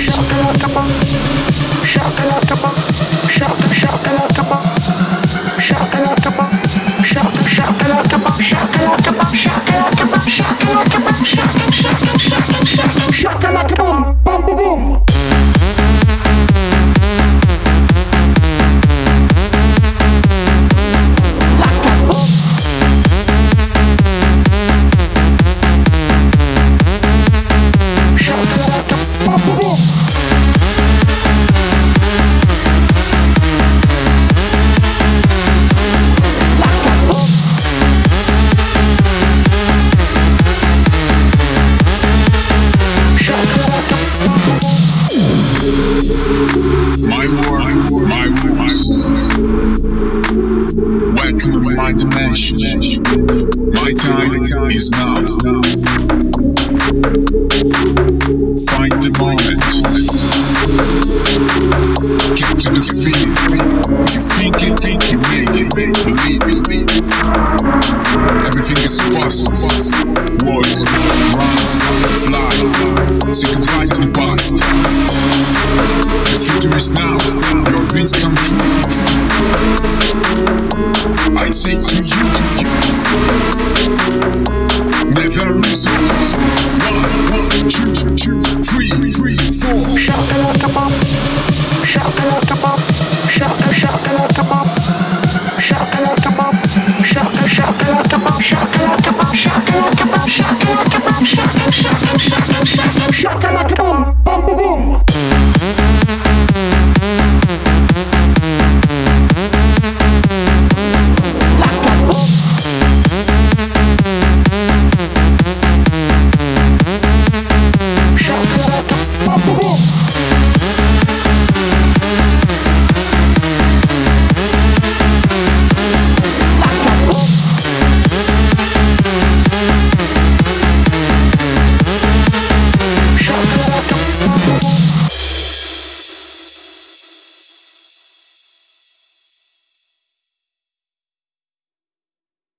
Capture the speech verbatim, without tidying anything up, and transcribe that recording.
My world, my rules. Welcome to my dimension. My time is now. Find the moment. Get to the feeling. If you think it, think you make it. Believe it. Everything is possible. Walk, run, fly. Say goodbye to the past. The future is now. Your dreams come true. I say to you, never lose hope. One, two, two, three, three, four. Shakalaka-bum, shakalaka-bum, shaka shakalaka-bum, shakalaka-bum, shaka shakalaka-bum, shakalaka-bum, shakalaka-bum, shakalaka-bum, shaka shaka shaka shaka shakalaka-bum.